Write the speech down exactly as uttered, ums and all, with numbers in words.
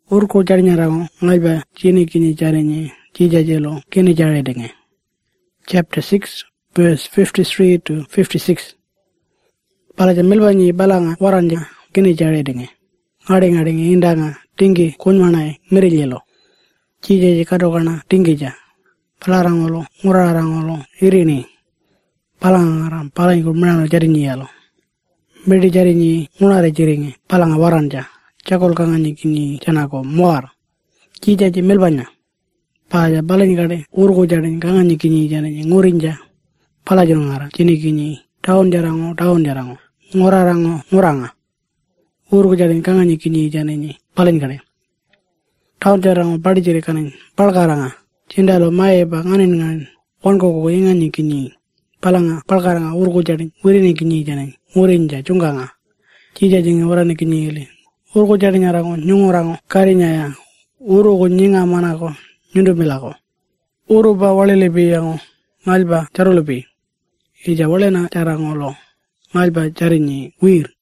urko jarinya rango ngaiba chini kini jarinyi jija jelo kini jare denge. Chapter six, verse fifty-three to fifty-six. Palaja milbanyi balanga waranja kini jare denge. Ngade ngade indanga tinggi kunmanai mirijelo. Jija je kadogana tinggi ja. Palarangolo ngurarangolo irini. Palangaram palangi kumrano jarinyi yalo. Miri jarinyi ngunare jiringi palanga waranja. Cakol kanganyi kini janako muar. Jija je milbanya. Palaja balani kade urgo jarin kanganyi kini janani ngurinja. Palaja ngara kini kini tahun jarango tahun jarango. Ngurarango nguranga. Urgo jarin kanganyi kini janani palani kade. Tahun jarango badi jiri kanin palkaranga. Cindalo mae ba nganin nganin. Wanko ko inganyi kini. Palanga palkaranga urgo jarin wirini kini janani ngurinja cunganga. Jija jinga warani kini ili. Urgo jarinya rango nyungurango karinya ya. Urugo nyinga manako nyundu milako. Uru ba wale lebi yango ngalba charu lebi. Ija wale na charango lo ngalba jarinyi wir.